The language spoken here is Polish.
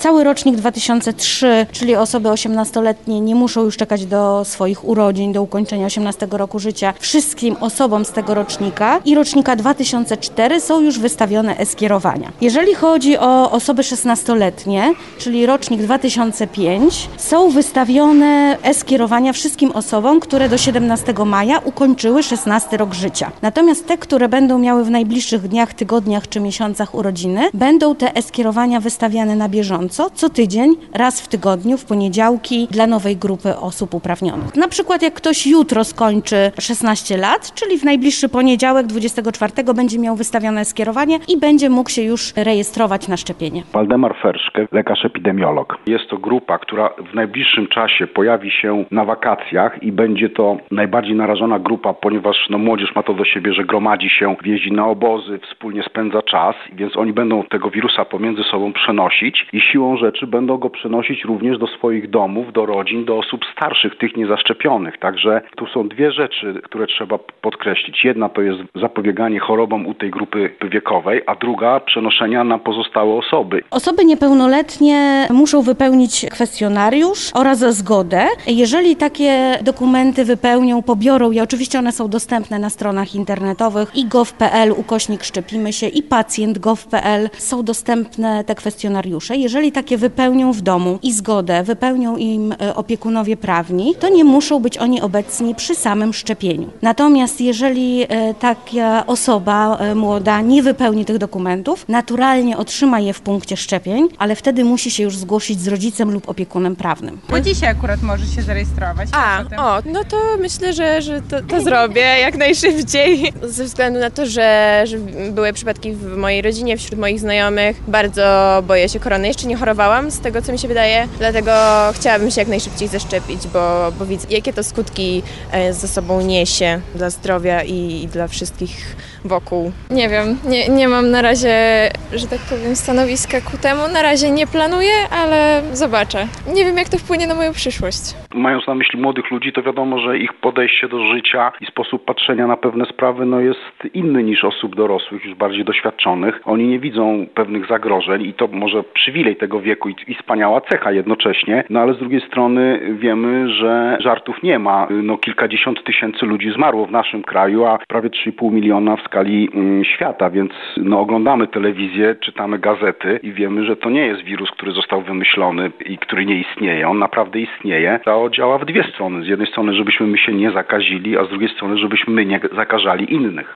Cały rocznik 2003, czyli osoby 18-letnie nie muszą już czekać do swoich urodzin, do ukończenia 18 roku życia. Wszystkim osobom z tego rocznika i rocznika 2004 są już wystawione e-skierowania. Jeżeli chodzi o osoby 16-letnie, czyli rocznik 2005, są wystawione e-skierowania wszystkim osobom, które do 17 maja ukończyły 16 rok życia. Natomiast te, które będą miały w najbliższych dniach, tygodniach czy miesiącach urodziny, będą te e-skierowania wystawiane na bieżąco, co tydzień, raz w tygodniu, w poniedziałki dla nowej grupy osób uprawnionych. Na przykład jak ktoś jutro skończy 16 lat, czyli w najbliższy poniedziałek 24 będzie miał wystawione skierowanie i będzie mógł się już rejestrować na szczepienie. Waldemar Ferszke, lekarz epidemiolog. Jest to grupa, która w najbliższym czasie pojawi się na wakacjach i będzie to najbardziej narażona grupa, ponieważ młodzież ma to do siebie, że gromadzi się, jeździ na obozy, wspólnie spędza czas, więc oni będą tego wirusa pomiędzy sobą przenosić i siłą rzeczy będą go przenosić również do swoich domów, do rodzin, do osób starszych, tych niezaszczepionych. Także tu są dwie rzeczy, które trzeba podkreślić. Jedna to jest zapobieganie chorobom u tej grupy wiekowej, a druga przenoszenia na pozostałe osoby. Osoby niepełnoletnie muszą wypełnić kwestionariusz oraz zgodę. Jeżeli takie dokumenty wypełnią, pobiorą je, oczywiście one są dostępne na stronach internetowych i gov.pl/szczepimy się i pacjent.gov.pl są dostępne te kwestionariusze. Jeżeli takie wypełnią w domu i zgodę wypełnią im opiekunowie prawni, to nie muszą być oni obecni przy samym szczepieniu. Natomiast jeżeli taka osoba młoda nie wypełni tych dokumentów, naturalnie otrzyma je w punkcie szczepień, ale wtedy musi się już zgłosić z rodzicem lub opiekunem prawnym. Bo dzisiaj akurat może się zarejestrować. No to myślę, że to zrobię jak najszybciej. Ze względu na to, że były przypadki w mojej rodzinie, wśród moich znajomych. Bardzo boję się korony. Jeszcze nie chorowałam, z tego co mi się wydaje, dlatego chciałabym się jak najszybciej zaszczepić, bo widzę, jakie to skutki ze sobą niesie dla zdrowia i dla wszystkich wokół. Nie wiem, nie mam na razie, że tak powiem, stanowiska ku temu. Na razie nie planuję, ale zobaczę. Nie wiem, jak to wpłynie na moją przyszłość. Mając na myśli młodych ludzi, to wiadomo, że ich podejście do życia i sposób patrzenia na pewne sprawy jest inny niż osób dorosłych, już bardziej doświadczonych. Oni nie widzą pewnych zagrożeń i to może przywilej tego wieku i wspaniała cecha jednocześnie, ale z drugiej strony wiemy, że żartów nie ma. Kilkadziesiąt tysięcy ludzi zmarło w naszym kraju, a prawie 3,5 miliona w skali świata, więc oglądamy telewizję, czytamy gazety i wiemy, że to nie jest wirus, który został wymyślony i który nie istnieje. On naprawdę istnieje. To działa w dwie strony. Z jednej strony, żebyśmy my się nie zakazili, a z drugiej strony, żebyśmy my nie zakażali innych.